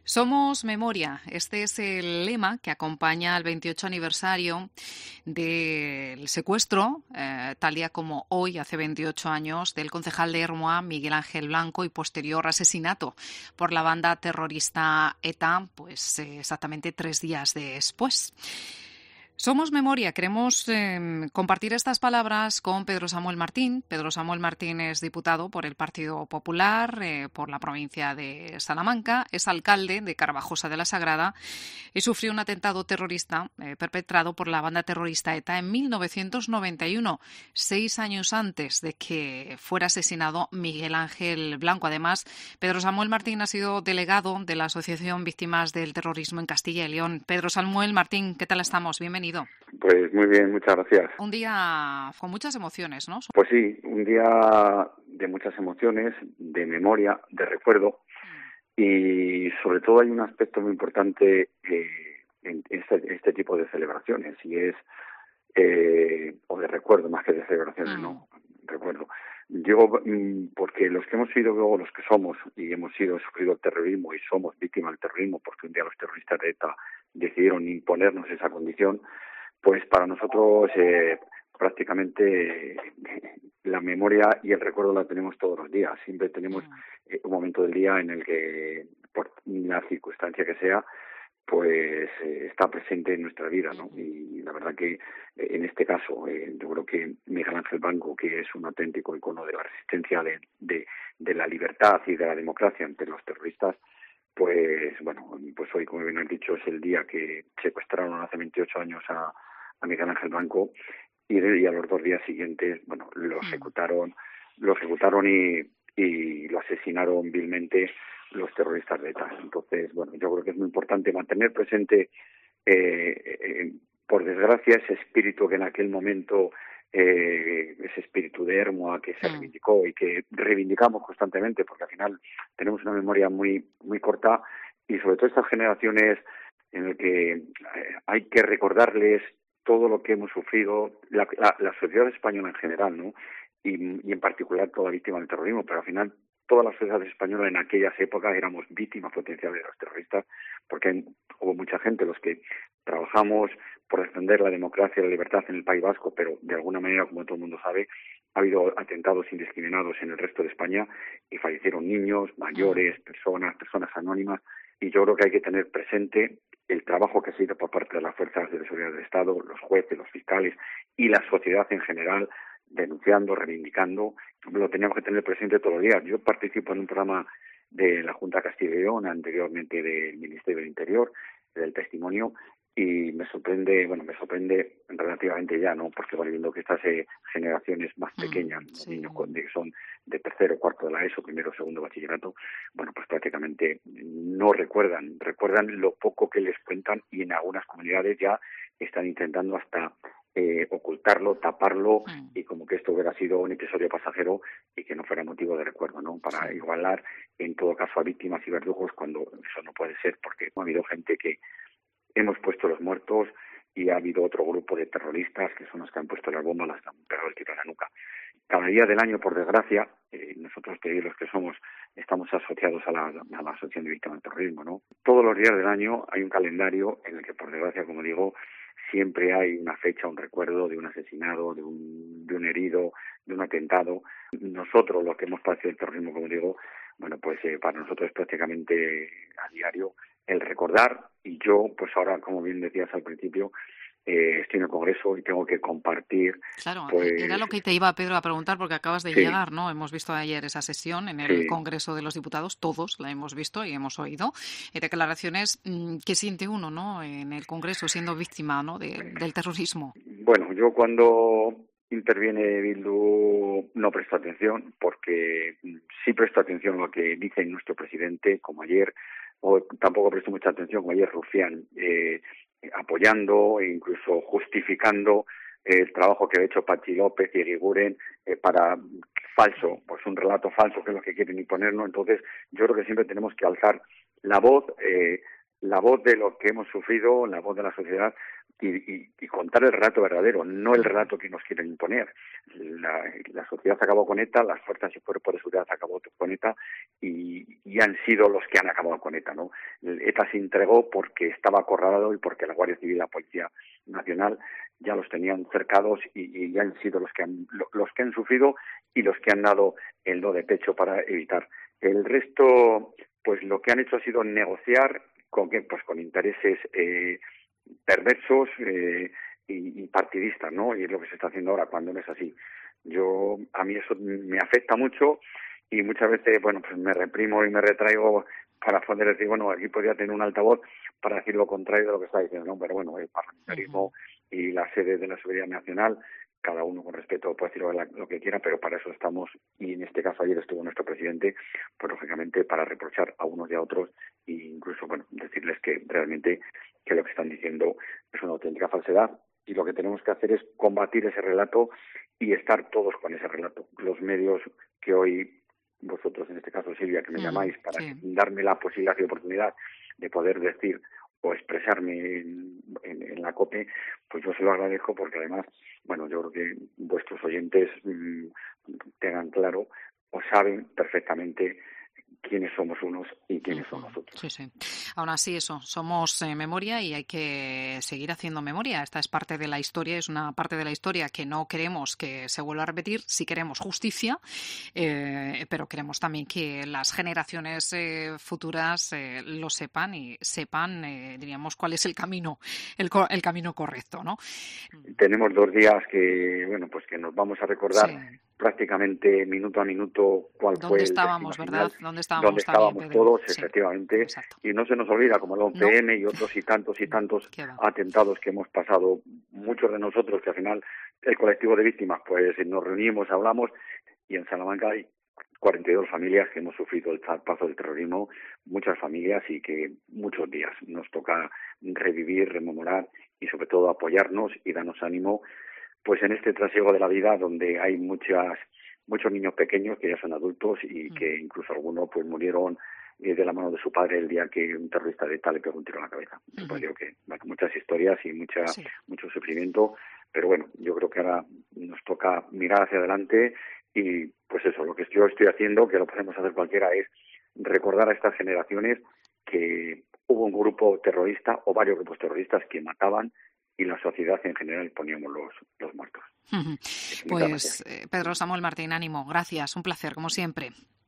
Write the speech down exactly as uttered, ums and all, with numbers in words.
Somos memoria. Este es el lema que acompaña al veintiocho aniversario del secuestro, eh, tal día como hoy, hace veintiocho años, del concejal de Ermua, Miguel Ángel Blanco, y posterior asesinato por la banda terrorista ETA, pues eh, exactamente tres días después. Somos memoria. Queremos eh, compartir estas palabras con Pedro Samuel Martín. Pedro Samuel Martín es diputado por el Partido Popular, eh, por la provincia de Salamanca, es alcalde de Carvajosa de la Sagrada y sufrió un atentado terrorista eh, perpetrado por la banda terrorista ETA en mil novecientos noventa y uno, seis años antes de que fuera asesinado Miguel Ángel Blanco. Además, Pedro Samuel Martín ha sido delegado de la Asociación Víctimas del Terrorismo en Castilla y León. Pedro Samuel Martín, ¿qué tal estamos? Bienvenido. Pues muy bien, muchas gracias. Un día con muchas emociones, ¿no? Pues sí, un día de muchas emociones, de memoria, de recuerdo, y sobre todo hay un aspecto muy importante eh, en este, este tipo de celebraciones, y es, eh, o de recuerdo más que de celebraciones, mm. no, recuerdo. Digo, porque los que hemos sido, luego los que somos, y hemos sido, sufrido el terrorismo y somos víctimas del terrorismo, porque un día los terroristas de ETA decidieron imponernos esa condición, pues para nosotros eh, prácticamente eh, la memoria y el recuerdo la tenemos todos los días. Siempre tenemos eh, un momento del día en el que, por la circunstancia que sea, pues eh, está presente en nuestra vida, ¿no? Y la verdad que eh, en este caso, eh, yo creo que Miguel Ángel Blanco, que es un auténtico icono de la resistencia de, de, de la libertad y de la democracia ante los terroristas, pues bueno, pues hoy, como bien has dicho, es el día que secuestraron hace veintiocho años a, a Miguel Ángel Blanco, y, de, y a los dos días siguientes, bueno, lo ejecutaron, lo ejecutaron y, y lo asesinaron vilmente los terroristas de ETA. Entonces, bueno, yo creo que es muy importante mantener presente, eh, eh, por desgracia, ese espíritu que en aquel momento, eh, ese espíritu de Ermua que se mm. reivindicó y que reivindicamos constantemente, porque al final tenemos una memoria muy muy corta, y sobre todo estas generaciones en el que eh, hay que recordarles todo lo que hemos sufrido, la, la, la sociedad española en general, ¿no? Y, y en particular toda víctima del terrorismo, pero al final toda la sociedad española en aquellas épocas éramos víctimas potenciales de los terroristas, porque hubo mucha gente, los que trabajamos por defender la democracia y la libertad en el País Vasco, pero de alguna manera, como todo el mundo sabe, ha habido atentados indiscriminados en el resto de España y fallecieron niños, mayores, personas, personas anónimas, y yo creo que hay que tener presente el trabajo que se hizo por parte de las fuerzas de seguridad del Estado, los jueces, los fiscales y la sociedad en general, denunciando, reivindicando. Lo teníamos que tener presente todos los días. Yo participo en un programa de la Junta de Castilla y León, anteriormente del Ministerio del Interior, del Testimonio, y me sorprende, bueno, me sorprende relativamente ya, ¿no? Porque voy viendo que estas eh, generaciones más pequeñas, mm, sí. niños que son de tercero, cuarto de la ESO, primero, segundo bachillerato, bueno, pues prácticamente no recuerdan, recuerdan lo poco que les cuentan, y en algunas comunidades ya están intentando hasta eh, ocultarlo, taparlo, mm. y como que esto hubiera sido un episodio pasajero y que no fuera motivo de recuerdo, ¿no? Para sí. igualar, en todo caso, a víctimas y verdugos, cuando eso no puede ser, porque ha habido gente que hemos puesto los muertos y ha habido otro grupo de terroristas que son los que han puesto las bombas, las que han pegado el tiro a la nuca. Cada día del año, por desgracia, eh, nosotros que los que somos estamos asociados a la, a la Asociación de Víctimas del Terrorismo, ¿no? Todos los días del año hay un calendario en el que, por desgracia, como digo, siempre hay una fecha, un recuerdo de un asesinado, de un, de un herido, de un atentado. Nosotros, los que hemos padecido el terrorismo, como digo, bueno, pues eh, para nosotros es prácticamente a diario el recordar, y yo, pues ahora, como bien decías al principio, eh, estoy en el Congreso y tengo que compartir. Claro, pues, era lo que te iba, Pedro, a preguntar, porque acabas de sí. llegar, ¿no? Hemos visto ayer esa sesión en el sí. Congreso de los Diputados, todos la hemos visto y hemos oído eh, declaraciones que siente uno, ¿no? En el Congreso, siendo víctima, ¿no? De, del terrorismo. Bueno, yo cuando interviene Bildu no presto atención, porque sí presto atención a lo que dice nuestro presidente, como ayer, o tampoco presto mucha atención, como ayer Rufián, eh, apoyando e incluso justificando el trabajo que ha hecho Patxi López y Eguiguren eh, para falso, pues un relato falso, que es lo que quieren imponernos. Entonces, yo creo que siempre tenemos que alzar la voz, eh, la voz de lo que hemos sufrido, la voz de la sociedad, y, y, y contar el relato verdadero, no el relato que nos quieren imponer. La, la sociedad acabó con ETA, las fuerzas y cuerpos de seguridad acabó con ETA y, y han sido los que han acabado con ETA, ¿no? ETA se entregó porque estaba acorralado y porque la Guardia Civil y la Policía Nacional ya los tenían cercados y, y han sido los que han, los que han sufrido y los que han dado el do de pecho para evitar. El resto, pues lo que han hecho ha sido negociar con qué, pues con intereses eh, perversos eh, y, y partidistas, ¿no? Y es lo que se está haciendo ahora cuando no es así. Yo, a mí eso me afecta mucho y muchas veces, bueno, pues me reprimo y me retraigo para poder decir, bueno, aquí podría tener un altavoz para decir lo contrario de lo que está diciendo, ¿no? Pero bueno, el parlamentarismo uh-huh. y la sede de la seguridad nacional, cada uno con respeto puede decir lo, lo que quiera, pero para eso estamos, y en este caso ayer estuvo nuestro presidente, pues lógicamente para reprochar a unos y a otros e incluso, bueno, decirles que realmente que lo que están diciendo es una auténtica falsedad y lo que tenemos que hacer es combatir ese relato y estar todos con ese relato. Los medios que hoy, vosotros en este caso Silvia, que me mm, llamáis para sí. darme la posibilidad y oportunidad de poder decir o expresarme en, en, en la COPE, pues yo se lo agradezco porque además, bueno, yo creo que vuestros oyentes mmm, tengan claro o saben perfectamente quiénes somos unos y quiénes uh-huh. somos otros. Sí, sí. Aún así, eso, somos eh, memoria y hay que seguir haciendo memoria. Esta es parte de la historia, es una parte de la historia que no queremos que se vuelva a repetir. Sí queremos justicia, eh, pero queremos también que las generaciones eh, futuras eh, lo sepan y sepan, eh, diríamos, cuál es el camino, el, co- el camino correcto, ¿no? Tenemos dos días que, bueno, pues que nos vamos a recordar. Sí. Prácticamente minuto a minuto cuál fue el estábamos, ¿verdad? final, ¿Dónde estábamos, donde estábamos también, todos, sí, efectivamente, exacto. Y no se nos olvida, como el once eme no. y otros y tantos y tantos atentados que hemos pasado, muchos de nosotros, que al final el colectivo de víctimas, pues nos reunimos, hablamos, y en Salamanca hay cuarenta y dos familias que hemos sufrido el paso del terrorismo, muchas familias y que muchos días nos toca revivir, rememorar y sobre todo apoyarnos y darnos ánimo, pues en este trasiego de la vida donde hay muchas muchos niños pequeños que ya son adultos y que incluso algunos pues murieron eh, de la mano de su padre el día que un terrorista de ETA le pegó un tiro en la cabeza. Uh-huh. Pues digo que bueno, muchas historias y mucha sí. mucho sufrimiento, pero bueno, yo creo que ahora nos toca mirar hacia adelante y pues eso, lo que yo estoy haciendo, que lo podemos hacer cualquiera, es recordar a estas generaciones que hubo un grupo terrorista o varios grupos terroristas que mataban y la sociedad en general poníamos los, los muertos. Uh-huh. Pues eh, Pedro Samuel Martín, ánimo, gracias, un placer, como siempre.